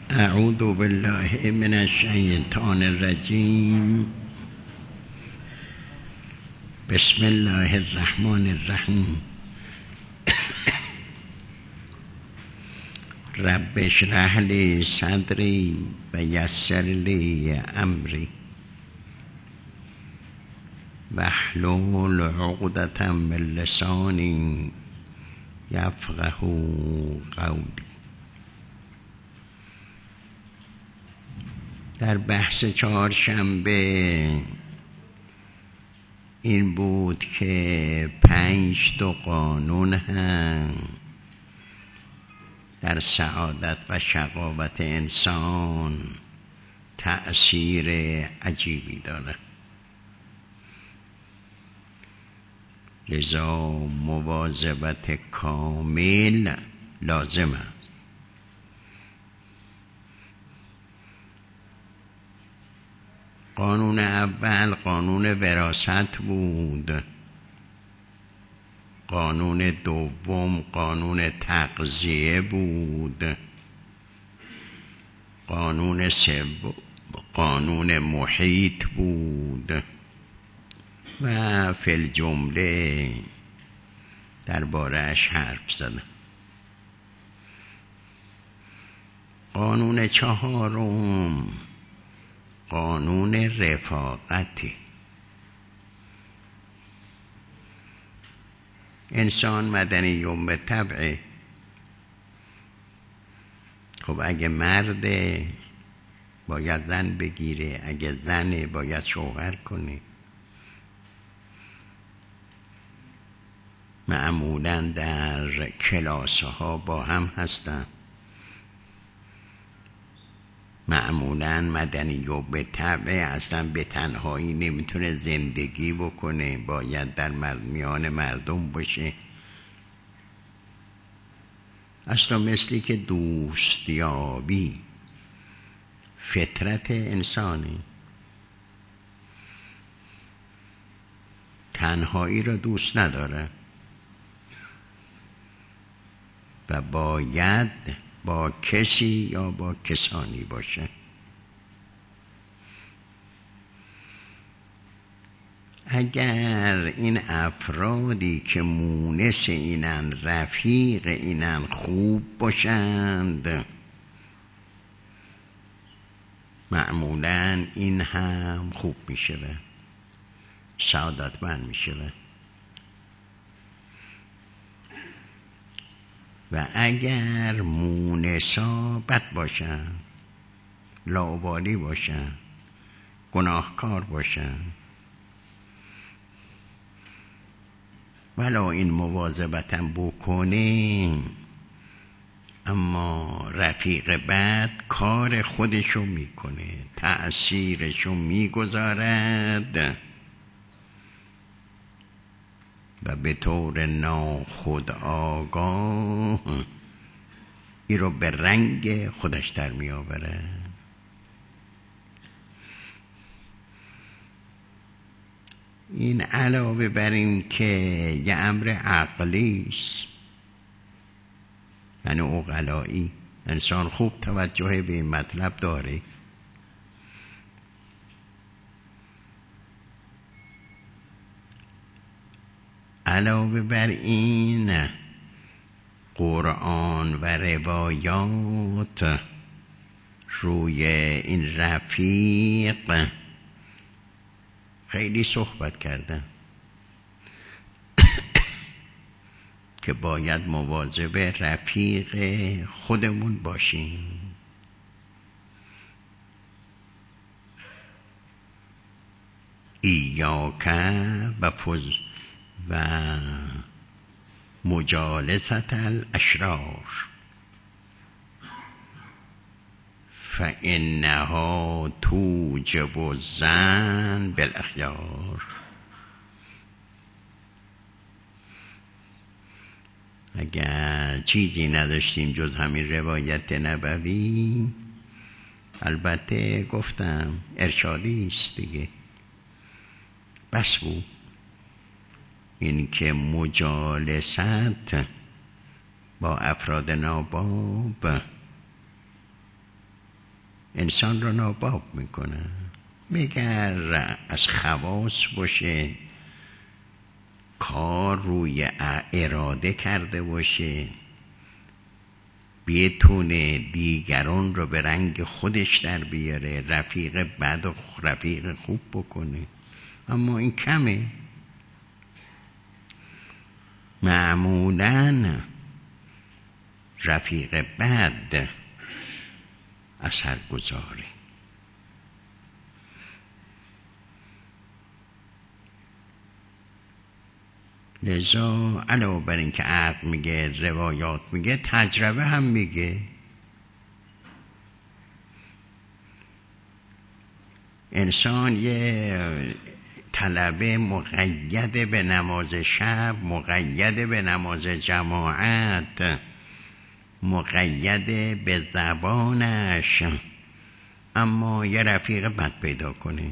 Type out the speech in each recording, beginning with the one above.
اعوذ بالله من الشیطان الرجیم. بسم الله الرحمن الرحیم. رب اشرح لی صدری و یسر لی امری واحلل عقدة من لسانی یفقهوا قولی. در بحث چهارشنبه این بود که 5 قانون هم در سعادت و شقاوت انسان تأثیر عجیبی داره، لذا مواظبت کامل لازم است. قانون اول قانون وراثت بود، قانون دوم قانون تغذیه بود، قانون سوم قانون محیط بود و فی الجمله درباره‌اش حرف زدم. قانون چهارم قانون رفاقتی. انسان مدنی به طبعه. خب اگه مرده باید زن بگیره، اگه زنه باید شوهر کنه. معمولاً در کلاس‌ها با هم هستن. معمولاً مدنی و به طبع اصلا به تنهایی نمیتونه زندگی بکنه، باید در میان مردم باشه. اصلا مثلی که دوستیابی فطرت انسانی، تنهایی را دوست نداره و باید با کسی یا با کسانی باشه. اگر این افرادی که مونس اینن، رفیق اینن، خوب باشند، معمولاً این هم خوب میشه، سعادتمند میشه. و اگر مونسا بد باشن، لاابالی باشن، گناهکار باشن، ولا این مواظبتم بکنه، اما رفیق بد کار خودشو میکنه، تأثیرشو میگذارد و به طور ناخودآگاه این رو به رنگ خودش در می آوره. این علاوه بر این که یه امر عقلی است، یعنی عقلایی، انسان خوب توجه به این مطلب داره. علاوه بر این قرآن و روایات روی این رفیق خیلی صحبت کردن که باید مواظب رفیق خودمون باشیم. ایاک و مجالست الاشرار فانها توجب الظن بالاخیار. اگر چیزی نداشتیم جز همین روایت نبوی، البته گفتم ارشادی است دیگه، بس بود. این که مجالست با افراد ناباب انسان رو ناباب میکنه. مگر از خواص باشه، کار روی اراده کرده باشه، بتونه دیگران رو به رنگ خودش در بیاره، رفیق بد و رفیق خوب بکنه. اما این کمه. معمولاً رفیق بد اثر گذاره. لذا علاوه بر این که عقل میگه، روایات میگه، تجربه هم میگه. انسان یه طلبه مقید به نماز شب، مقید به نماز جماعت، مقید به زبانش، اما یه رفیق بد پیدا کنه،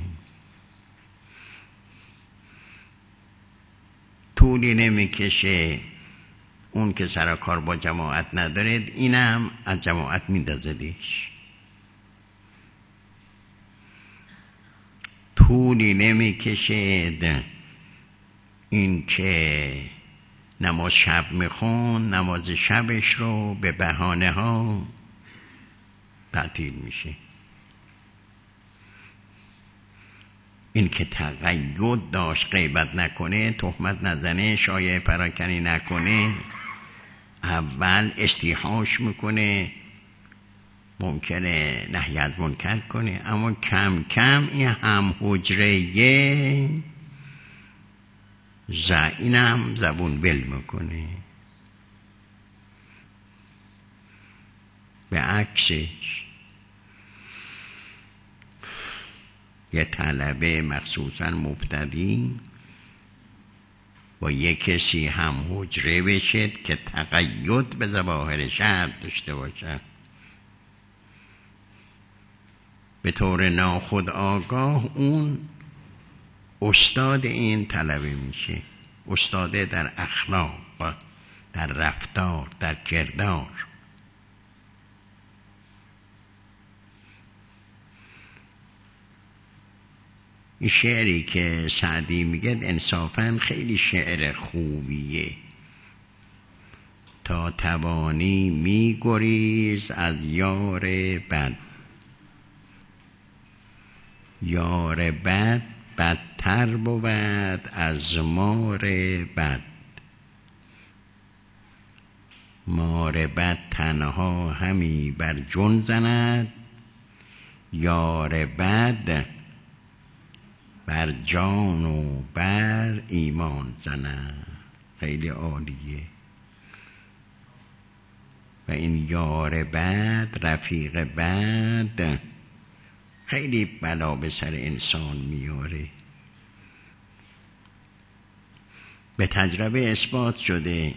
طولی نمیکشه اون که سر کار با جماعت نداره اینم از جماعت میندازدش. طولی نمیکشد این که نماز شب میخون، نماز شبش رو به بهانه ها تعطیل میشه. این که تقید داشت، غیبت نکنه، تهمت نزنه، شایعه پراکنی نکنه، اول استیحاش میکنه، ممکنه نهی از منکر کنه، اما کم کم این هم حجره اینم زبون ول میکنه. به عکسش یه طلبه مخصوصا مبتدی با یه کسی هم حجره بشد که تقید به ظواهر شرع داشته باشد، به طور ناخودآگاه اون استاد این طلبه میشه، استاده در اخلاق، در رفتار، در کردار. این شعری که سعدی میگه انصافاً خیلی شعر خوبیه. تا توانی میگریز از یار بد، یار بد بدتر بود از مار بد. مار بد تنها همی بر جان زند، یار بد بر جان و بر ایمان زند. خیلی عالیه. و این یار بد، رفیق بد، خیلی بلا به سر انسان میاره. به تجربه اثبات شده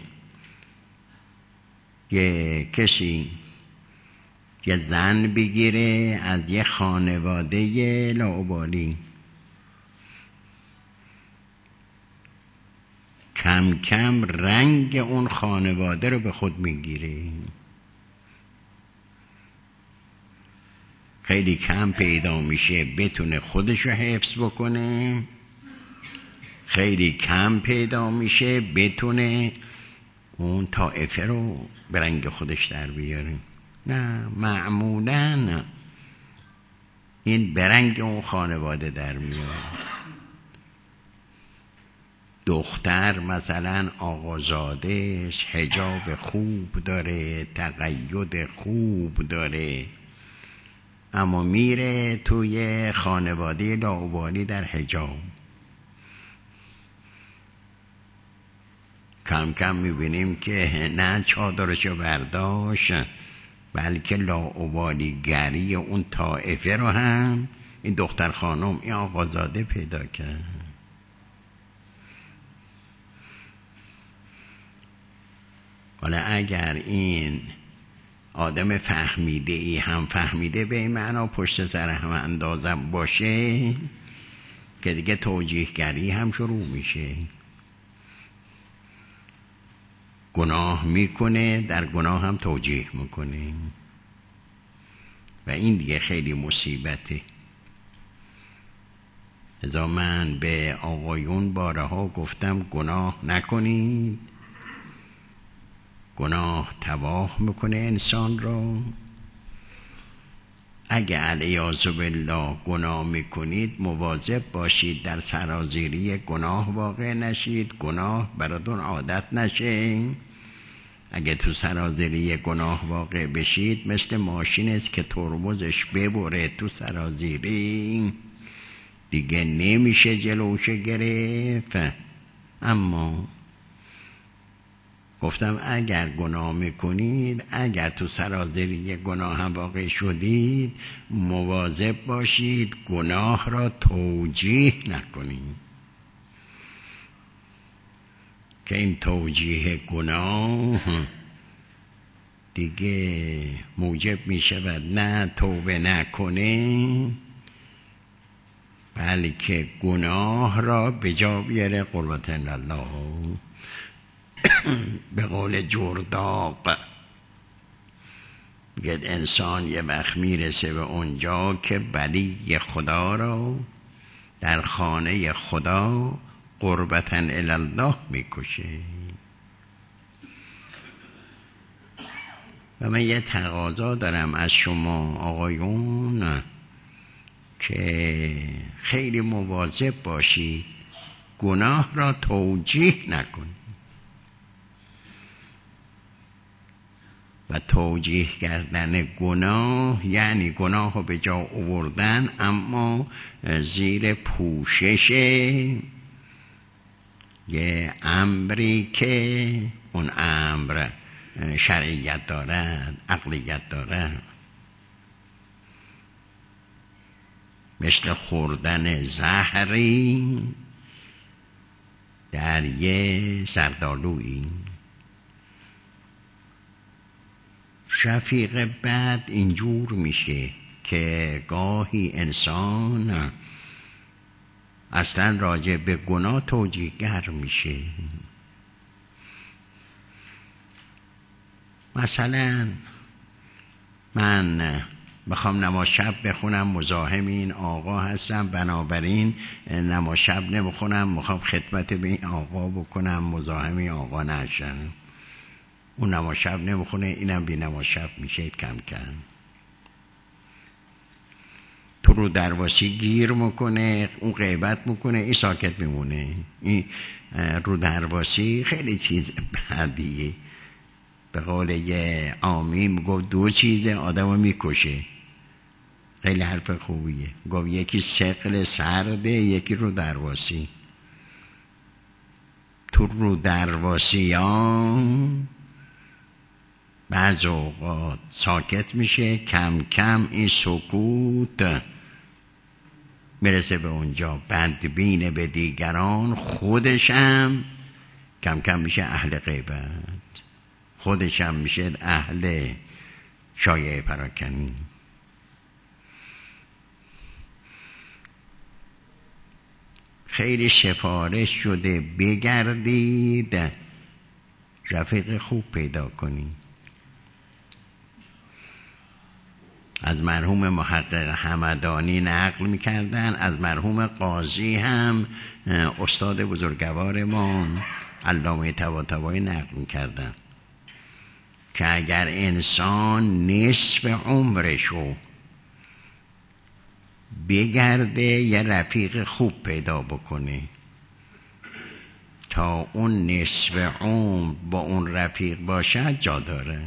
یه کسی یه زن بگیره از یه خانواده لاابالی، کم کم رنگ اون خانواده رو به خود میگیره. خیلی کم پیدا میشه بتونه خودشو حفظ بکنه، خیلی کم پیدا میشه بتونه اون طائفه رو به رنگ خودش در بیاره. نه، معمولاً این به رنگ اون خانواده در میاره. دختر مثلا آقازاده، حجاب خوب داره، تقید خوب داره، اما میره توی خانواده لاابالی در حجاب. کم کم میبینیم که نه چادرشو برداشت، بلکه لاابالی گری اون طائفه رو هم این دختر خانم، این آقازاده پیدا کرد. حالا اگر این آدم فهمیده ای هم فهمیده به این معنا پشت سر هم اندازم باشه که دیگه توجیهگری هم شروع میشه. گناه میکنه، در گناه هم توجیه میکنه. و این دیگه خیلی مصیبته. لذا من به آقایون بارها گفتم گناه نکنید، گناه تباه میکنه انسان رو. اگه علیاذ بالله گناه میکنید مواظب باشید در سرازیری گناه واقع نشید، گناه براتون عادت نشه. اگه تو سرازیری گناه واقع بشید مثل ماشین است که ترمزش ببره تو سرازیری دیگه نمیشه جلوش گرفت. اما گفتم اگر گناه میکنید، اگر تو سرازیری گناه هم واقع شدید مواظب باشید گناه را توجیه نکنید، که این توجیه گناه دیگه موجب میشود نه توبه نکنه بلکه گناه را به جا بیاره. قربت الله به قول جرداق میگه انسان یه وقت میرسه به اونجا که ولی خدا را در خانه خدا قربتاً الله میکشه. و من یه تقاضا دارم از شما آقایون که خیلی مواظب باشید گناه را توجیه نکنید. و توجیه کردن گناه یعنی گناه رو به جا آوردن اما زیر پوشش یه امری که اون امر شرعیت دارد، عقلیت دارد، مثل خوردن زهری در یه سردالویی. شفیق بعد اینجور میشه که گاهی انسان اصلا راجع به گناه توجیهگر میشه. مثلا من بخوام نماز شب بخونم، مزاحم این آقا هستم، بنابراین نماز شب نمیخونم، میخوام خدمت به این آقا بکنم، مزاحم این آقا نشم. اون نماز شب نمیخونه، اینم بی نماز شب میشه. کم کم تو رو درواسی گیر میکنه، اون غیبت میکنه، این ساکت میمونه. این رو درواسی خیلی چیز بدیه. به قول یه عامی میگفت دو چیزه آدمو میکشه. خیلی حرف خوبیه. گفت یکی ثقل سرده، یکی رو درواسی. تو رو درواسیان بعض اوقات ساکت میشه، کم کم این سکوت میرسه به اونجا بدبین به دیگران، خودشم کم کم میشه اهل غیبت، خودشم میشه اهل شایعه پراکنی. خیلی سفارش شده بگردید رفیق خوب پیدا کنید. از مرحوم محقق همدانی نقل میکردن، از مرحوم قاضی هم استاد بزرگوار ما علامه طباطبایی نقل میکردن که اگر انسان نصف عمرشو بگرده یه رفیق خوب پیدا بکنه تا اون نصف عمر با اون رفیق باشه جا داره.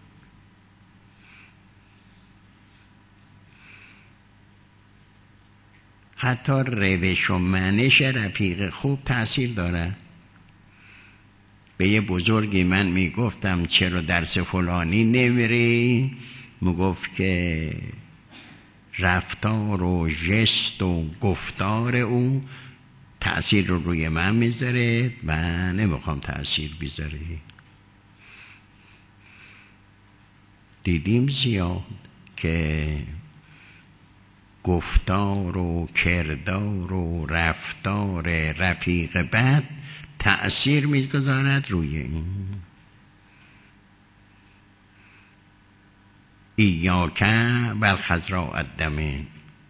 حتی روش و منش رفیق خوب تأثیر داره. به یه بزرگی من میگفتم چرا درس فلانی نمیری؟ میگفت که رفتار و ژست و گفتار او تأثیر رو روی من میذاره و نمیخوام تأثیر بذاره. دیدیم زیاد که گفتار و کردار و رفتار رفیق بد تأثیر میگذارد روی این. ایاک و الخضراء الدمن.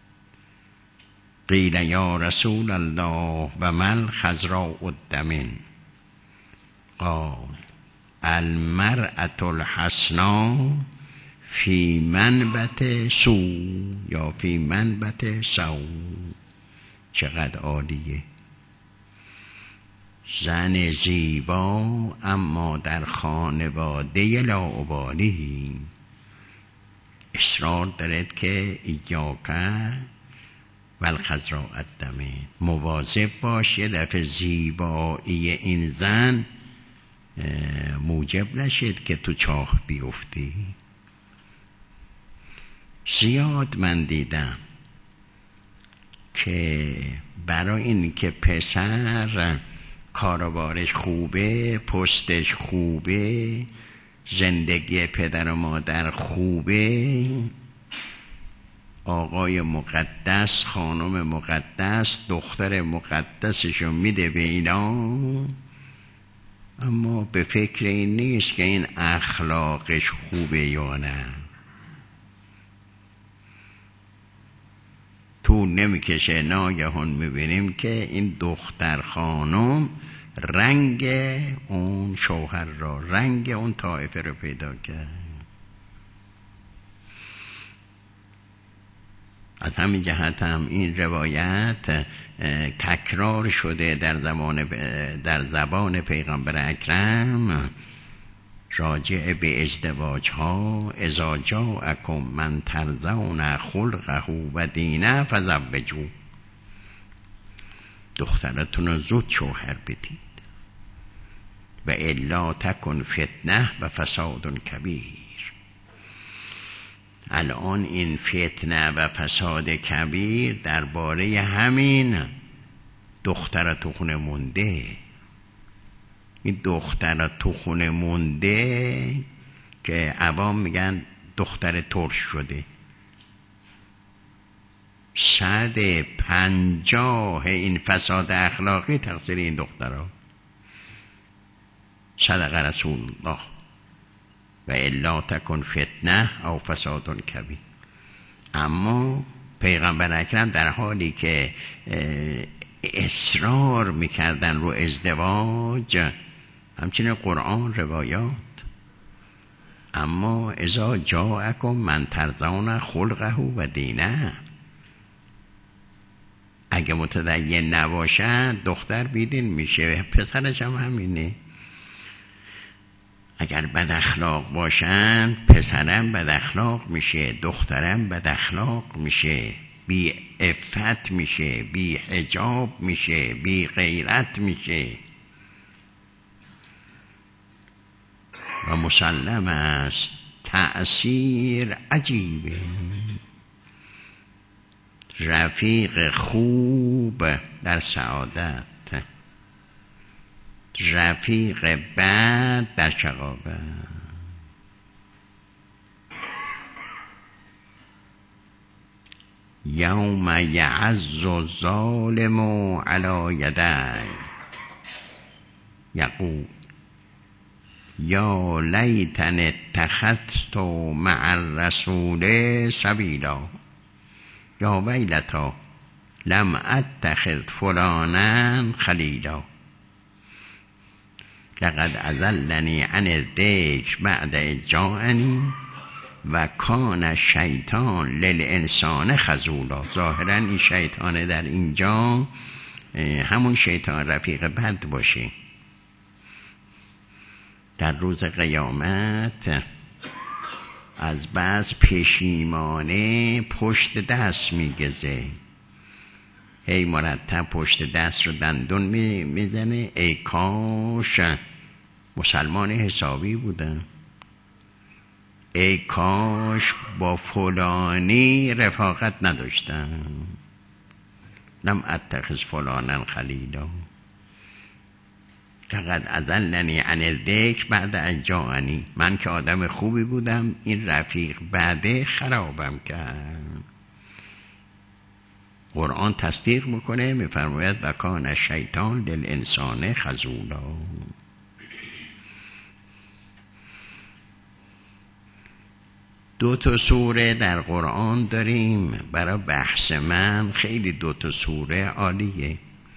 قیل یا رسول الله و ما الخضراء الدمن. قال المرأة الحسناء فی منبت سو یا فی منبت سو. چقدر عالیه. زن زیبا اما در خانواده لاابالی اصرار دارد که ایاک و الخضراء الدمن، مواظب باش یه دفعه زیبایی این زن موجب نشد که تو چاه بیفتی. زیاد من دیدم که برای این که پسر کاروبارش خوبه، پستش خوبه، زندگی پدر و مادر خوبه، آقای مقدس، خانم مقدس، دختر مقدسشو میده به اینا، اما به فکر این نیست که این اخلاقش خوبه یا نه. تو نمیکشه ناگهان میبینیم که این دختر خانم رنگ اون شوهر را، رنگ اون طایفه رو پیدا کرد. از همین جهت هم این روایت تکرار شده در زبان پیغمبر اکرم راجع به ازدواج ها: اذا جاءکم من ترضون خلقه و دینه فزوجوه. دخترتون رو زود شوهر بدید و الا تکن فتنه و فساد کبیر. الان این فتنه و فساد کبیر درباره همین دختر تو خونه مونده. این دختر تو خونه مونده که عوام میگن دختر ترش شده. 150 این فساد اخلاقی تقصیر این دخترها. صدق رسول الله و الا تکن فتنه او فساد کبیر. اما پیغمبر اکرم در حالی که اصرار میکردن رو ازدواج، همچنین قرآن روایات، اما اذا جاءکم من ترضون خلقه و دینه، اگه متدین نباشد دختر بیدین میشه، پسرش هم همینه. اگر بد اخلاق باشن پسرم بد اخلاق میشه، دخترم بد اخلاق میشه، بی عفت میشه، بی حجاب میشه، بی غیرت میشه. و مسلم است تأثیر عجیبه. رفیق خوب در سعادت، رفیق بد در شقاوت. یوم یعز الظالم علی یدی یقول یا لیتنی اتخذت مع الرسول سبیلا یا ویلتا لم اتخذ فلانا خلیلا لقد اضلنی عن الذکر بعد اذ جاءنی و کان الشیطان للانسان خذولا. ظاهرا این شیطان در اینجا همون شیطان رفیق بد باشه. در روز قیامت از بعض پشیمانه پشت دست میگزه، هی مرتب پشت دست رو دندون میزنه. ای کاش مسلمان حسابی بودم، ای کاش با فلانی رفاقت نداشتم، لم اتخذ فلانا خلیلا لقد اضلنی عن الذکر بعد اذ جاءنی. من که آدم خوبی بودم، این رفیق بعده خرابم کرد. قرآن تصدیق میکنه، میفرماید و کان الشیطان للانسان خذولا. 2 تا سوره در قرآن داریم. برای بحث من خیلی 2 تا سوره عالیه.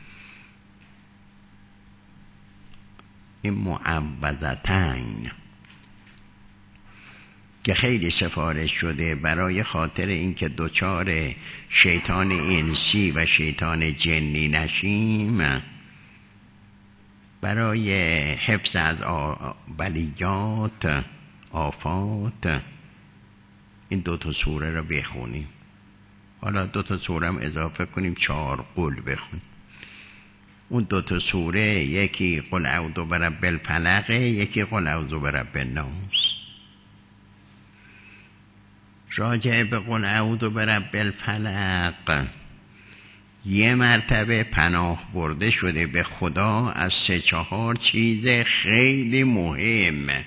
این معوذتین که خیلی سفارش شده برای خاطر اینکه دچار شیطان انسی و شیطان جنی نشیم، برای حفظ از بلیات، آفات، این 2 تا سوره رو بخونیم. حالا 2 تا سوره هم اضافه کنیم، 4 قل بخونیم. اون 2 تا سوره، یکی قل اعوذ برب الفلق، یکی قل اعوذ برب الناس. راجع به قل اعوذ برب الفلق، یه مرتبه پناه برده شده به خدا از 3-4 چیز خیلی مهم.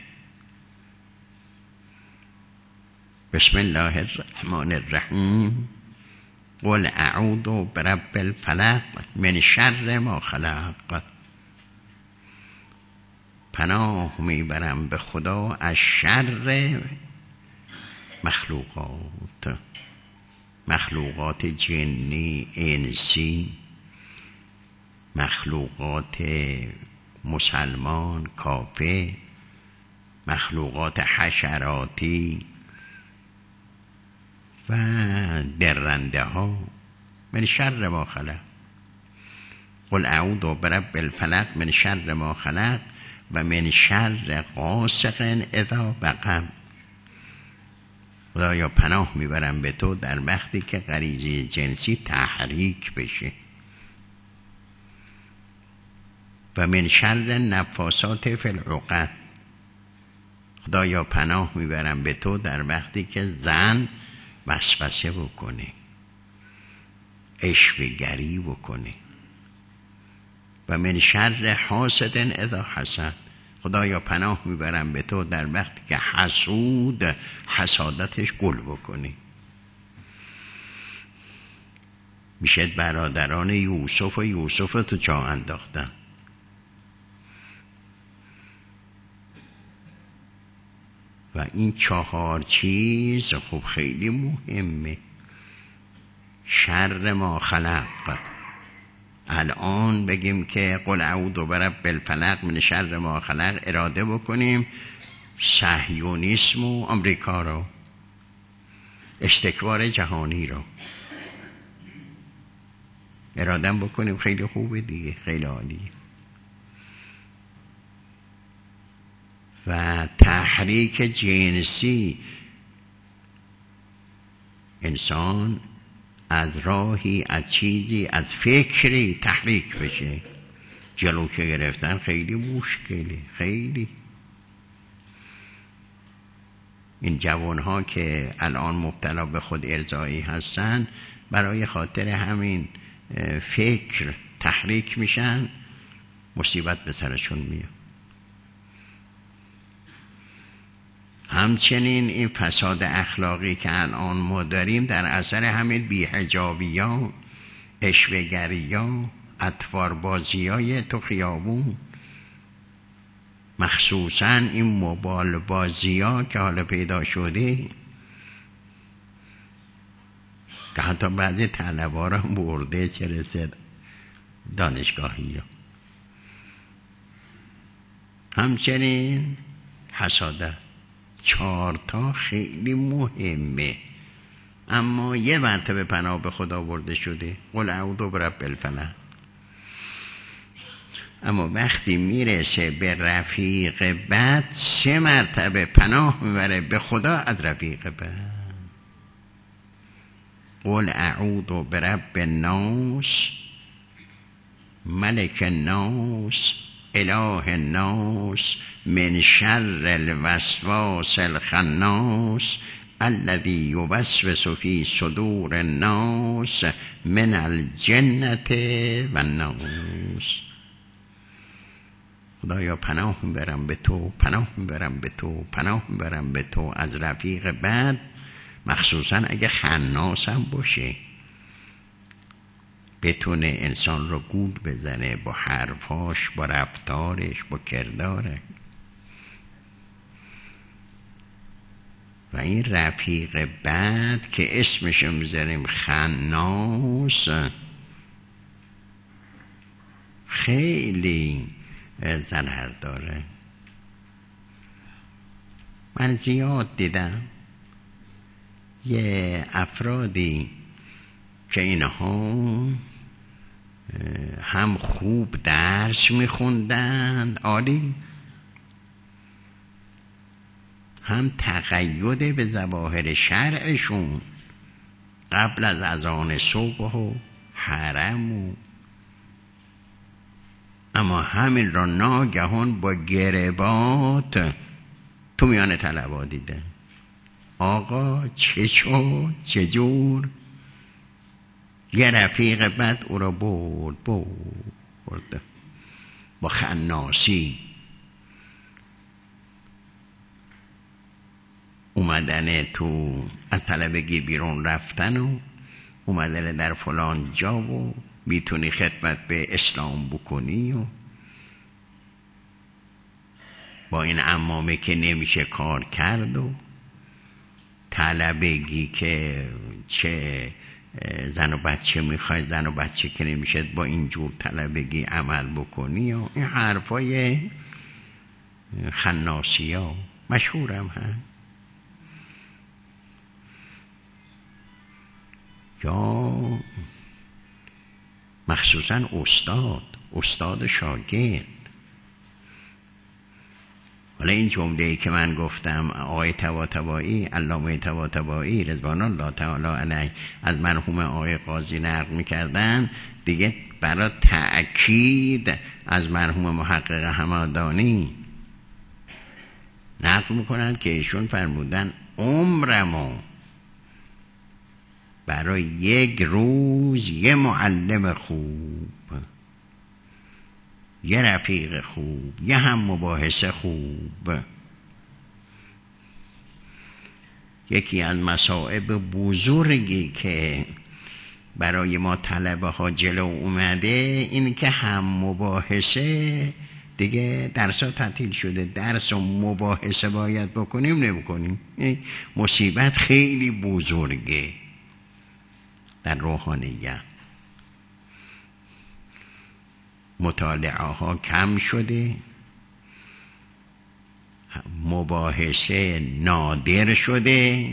بسم الله الرحمن الرحیم. قل اعوذ برب الفلق من شر ما خلق. پناه میبرم به خدا از شر مخلوقات جنی، انسی، مخلوقات مسلمان، کافر، مخلوقات حشراتی و درنده ها. من شر ما خلق. قل اعوذ برب الفلق من شر ما خلق و من شر غاسق اذا وقب. خدایا پناه میبرم به تو در وقتی که غریزه جنسی تحریک بشه. و من شر نفاسات فی العقد. خدایا پناه میبرم به تو در وقتی که زن وسوسه بکنه، عشوه‌گری بکنه. و من شر حاسد اذا حسد. خدایا پناه میبرم به تو در وقتی که حسود حسادتش گل بکنه. میشه برادران یوسف و یوسف تو جا انداختن. و این 4 چیز خب خیلی مهمه. شر ما خلق. الان بگیم که قل اعوذ برب الفلق من شر ما خلق، اراده بکنیم صهیونیسم و آمریکا رو، استکبار جهانی رو اراده بکنیم. خیلی خوبه دیگه، خیلی عالیه. و تحریک جنسی، انسان از راهی، از چیزی، از فکری تحریک بشه، جلو که گرفتن خیلی مشکله. خیلی این جوانها که الان مبتلا به خود ارضایی هستن برای خاطر همین فکر تحریک میشن، مصیبت به سرشون میاد. همچنین این فساد اخلاقی که الان ما داریم در اثر همین بی‌حجابی‌ها، عشوه‌گری‌ها، اطواربازی‌های تو خیابون، مخصوصاً این موبایل بازی‌ها که حالا پیدا شده که حتی بعضی طلبه‌ها را برده، چه رسد دانشگاهی‌ها. همچنین حسادت. 4 تا خیلی مهمه، اما یه مرتبه پناه به خدا برده شده، قل اعوذ برب الفلق. اما وقتی میرسه به رفیق بد 3 مرتبه پناه میبره به خدا از رفیق بد. قل اعوذ برب الناس ملک الناس اله الناس من شر الوسواس الخناس الذي يوسوس في صدور الناس من الجنة والناس. خدایا پناه میبرم به تو، پناه میبرم به تو، پناه میبرم به تو از رفیق بد، مخصوصا اگه خناس هم باشه، بتونه انسان رو گول بزنه با حرفاش، با رفتارش، با کردارش. و این رفیق بد که اسمش میذاریم خناس، خیلی ضرر داره. من زیاد دیدم یه افرادی که اینها هم خوب درس میخوندن عالی، هم تقید به ظواهر شرعشون قبل از اذان صبح و حرم اما همین را ناگهان با گربات تو میان طلبا دیده. آقا چجور یه رفیق بد او را برد با خناسی، اومدن تو از طلبگی بیرون رفتن و اومدن در فلان جا و میتونی خدمت به اسلام بکنی و با این عمامه که نمیشه کار کرد و طلبگی که چه زن و بچه میخوای، زن و بچه که نمیشه با این جور طلبگی عمل بکنی و این حرفای خناسی ها مشهورم هست. یا مخصوصا استاد شاگرد. حالا این جمله‌ای که من گفتم آقای طباطبایی، علامه طباطبایی رضوان الله تعالی علیه از مرحوم آقای قاضی نقل می‌کردن، دیگه برای تأکید از مرحوم محقق همدانی نقل می‌کنن که ایشون فرمودن عمرمو برای یک روز یه معلم خوب، یه رفیق خوب، یه هم مباحثه خوب. یکی از مصائب بزرگی که برای ما طلبه ها جلو اومده این که هم مباحثه دیگه درس ها تعطیل شده، درس و مباحثه باید بکنیم نمیکنیم. مصیبت خیلی بزرگه در روحانیت. مطالعه ها کم شده، مباحثه نادر شده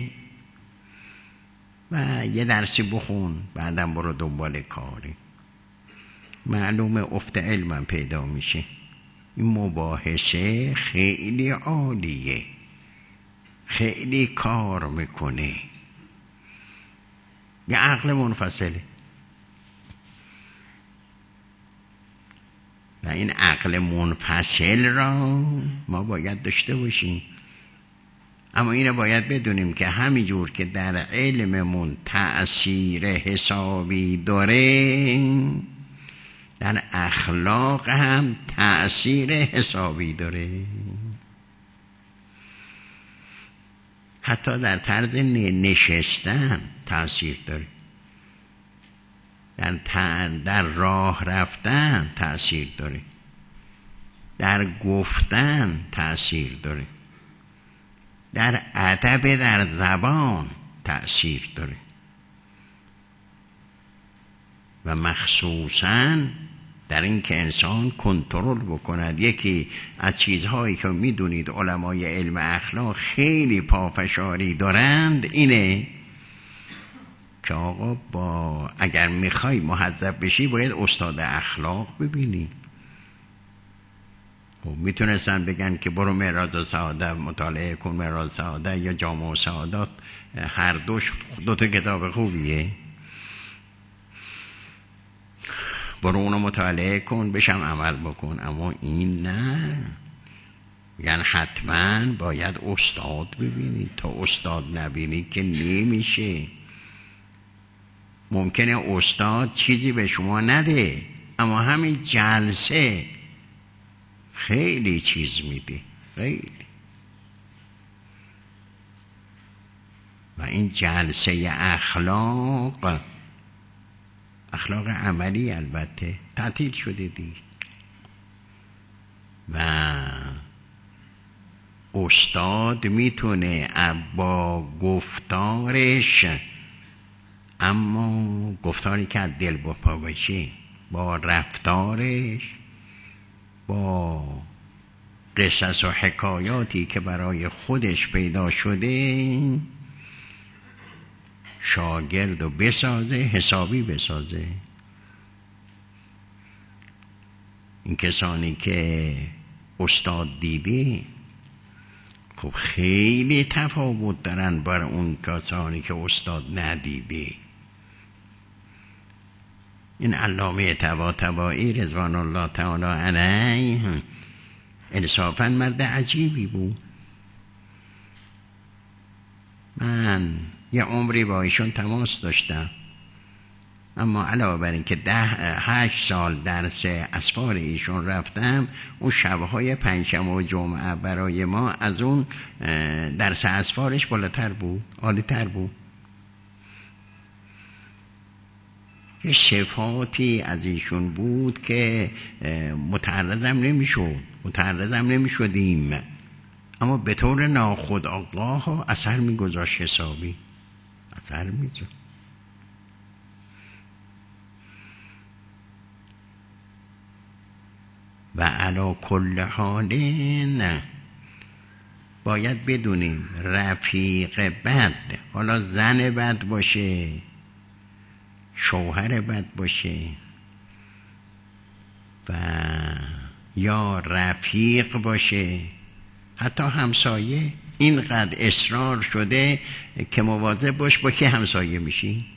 و یه درسی بخون بعدم برو دنبال کاری. معلومه افت علمم پیدا میشه. این مباحثه خیلی عالیه، خیلی کار میکنه، یه عقل منفصله و این عقل منفصل را ما باید داشته باشیم. اما اینو باید بدونیم که همینجور که در علممون تأثیر حسابی داره، در اخلاق هم تأثیر حسابی داره. حتی در طرز نشستن تأثیر داره، در راه رفتن تأثیر داره، در گفتن تأثیر داره، در ادب در زبان تأثیر داره و مخصوصاً در این که انسان کنترل بکند. یکی از چیزهایی که میدونید علمای علم اخلاق خیلی پافشاری دارند اینه که آقا اگر میخوای مهذب بشی باید استاد اخلاق ببینی. میتونستن بگن که برو معراج سعادت مطالعه کن، معراج سعادت یا جامع سعادت، هر دو تا کتاب خوبیه، برو اونو مطالعه کن بشم عمل بکن. اما این نه، یعنی حتما باید استاد ببینی، تا استاد نبینی که نمیشه. ممکنه استاد چیزی به شما نده اما همین جلسه خیلی چیز میده، خیلی. و این جلسه اخلاق عملی البته تعطیل شده دید و استاد میتونه با گفتارش، اما گفتاری که از دل بپا باشه، با رفتارش، با قصص و حکایاتی که برای خودش پیدا شده شاگرد و بسازه، حسابی بسازه. این کسانی که استاد دیده خب خیلی تفاوت دارن بر اون کسانی که استاد ندیده. این علامه طباطبایی رضوان الله تعالی علیه انصافاً مرد عجیبی بود. من یه عمری با ایشون تماس داشتم، اما علاوه بر این که 8 سال درس اسفار ایشون رفتم، اون شبهای پنجشنبه و جمعه برای ما از اون درس اسفارش بالاتر بود، عالی‌تر بود. یه صفاتی از ایشون بود که متعرضم نمیشدیم، اما به طور ناخودآگاه اثر میگذاشت، حسابی اثر میگذاشت. و علی کل حال نه باید بدونیم رفیق بد، حالا زن بد باشه، شوهر بد باشه و یا رفیق باشه، حتی همسایه، اینقدر اصرار شده که مواظب باش با که همسایه میشی.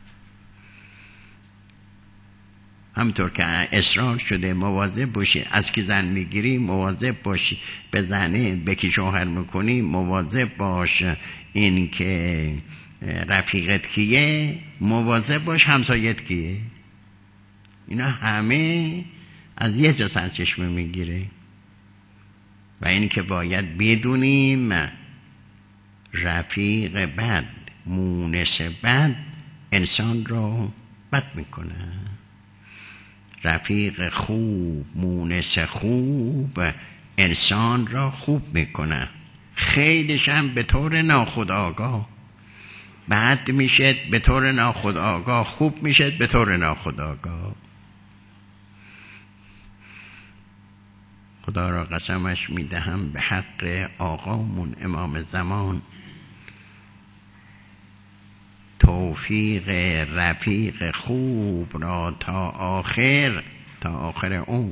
همطور که اصرار شده مواظب باشی از که زن میگیری، مواظب باشی به زنه به که شوهر میکنی، مواظب باش این که رفیقت کیه، مواظب باش همسایت کیه. اینا همه از یه جا سرچشمه میگیره. و این که باید بدونیم رفیق بد، مونس بد انسان را بد میکنه، رفیق خوب، مونس خوب انسان را خوب میکنه. خیلیش هم به طور ناخودآگاه بد میشه، به طور ناخودآگاه خوب میشه، به طور ناخودآگاه. خدا را قسمش میدهم به حق آقامون امام زمان، توفیق رفیق خوب را تا آخر عمر،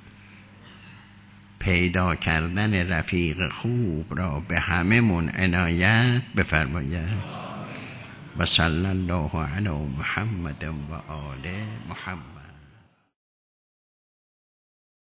پیدا کردن رفیق خوب را به همه من عنایت بفرماید. و صلی الله علی محمد و آل محمد.